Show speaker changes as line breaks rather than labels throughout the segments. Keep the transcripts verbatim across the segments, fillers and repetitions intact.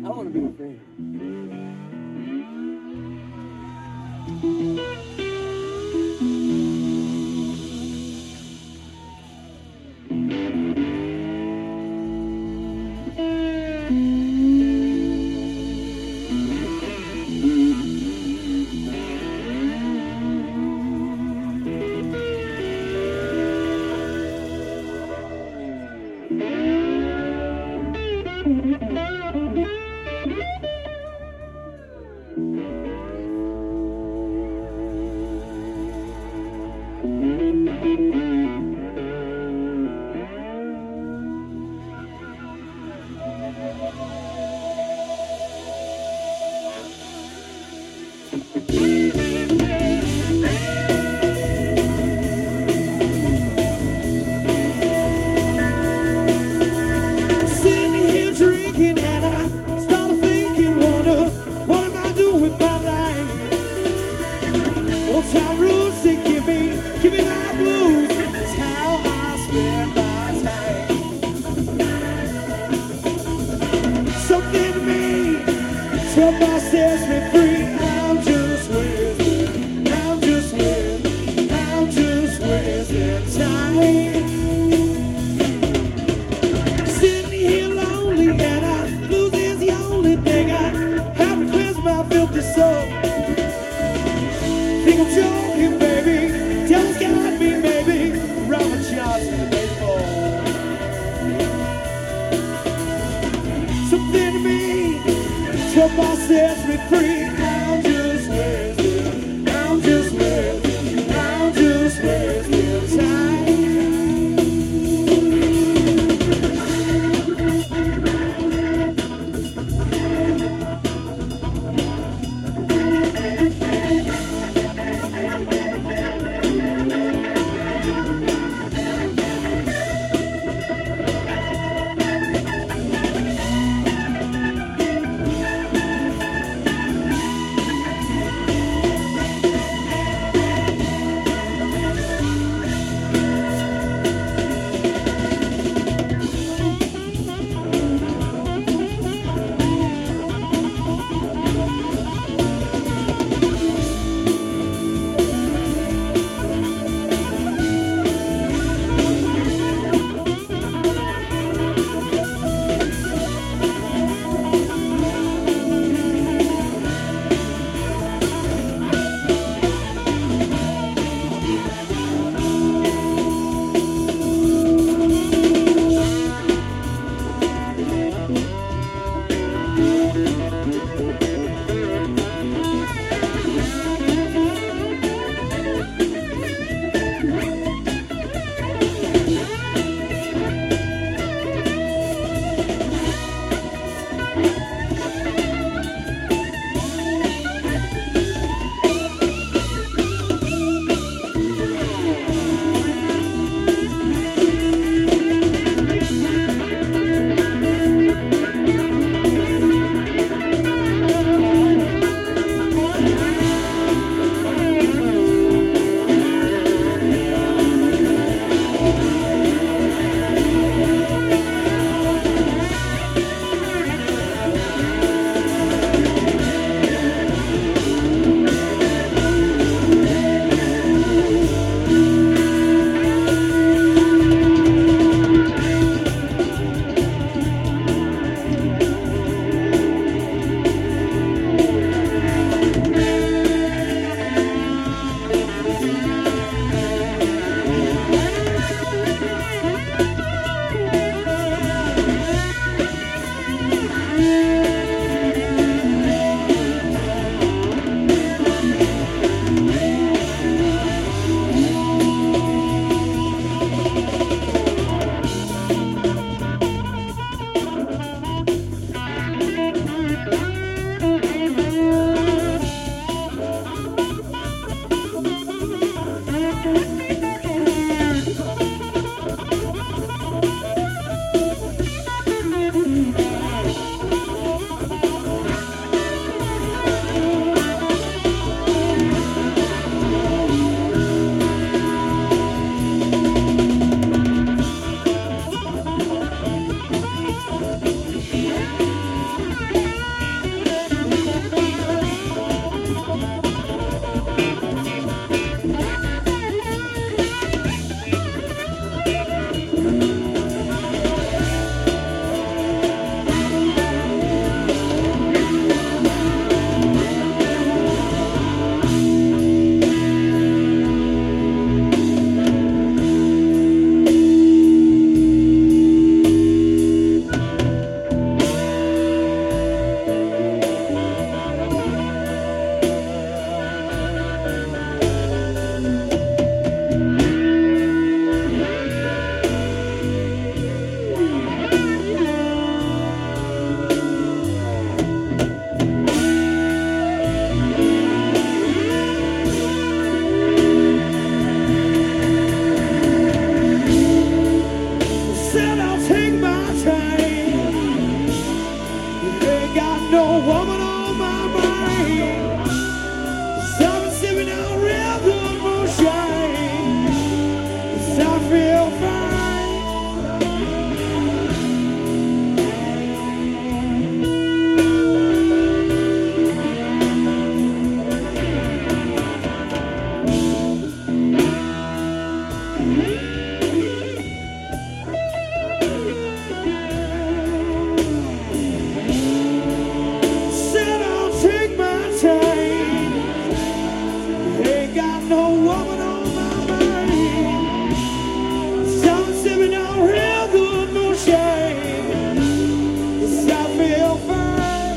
I don't want to be a friend. no woman on my mind. So I'm sipping on real good moonshine. So I feel fine. Said I'll take my time. Ain't got no woman on my mind. So I'm sipping on real good moonshine. Yes, I feel fine.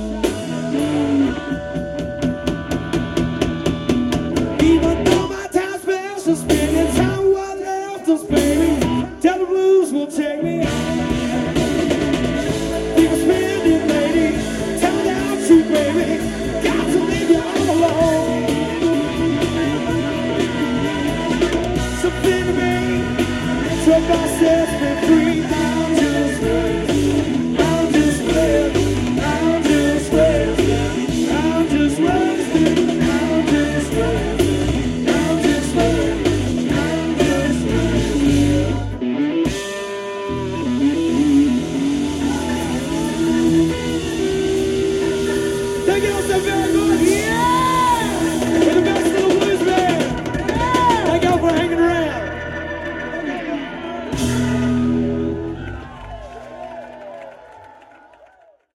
Even though my time spent so spending time what left us, baby. Tell the blues will take me. Keep spending, lady. Tell me that you, baby. Got to leave you all alone. Something to me. So I set me free. I'm just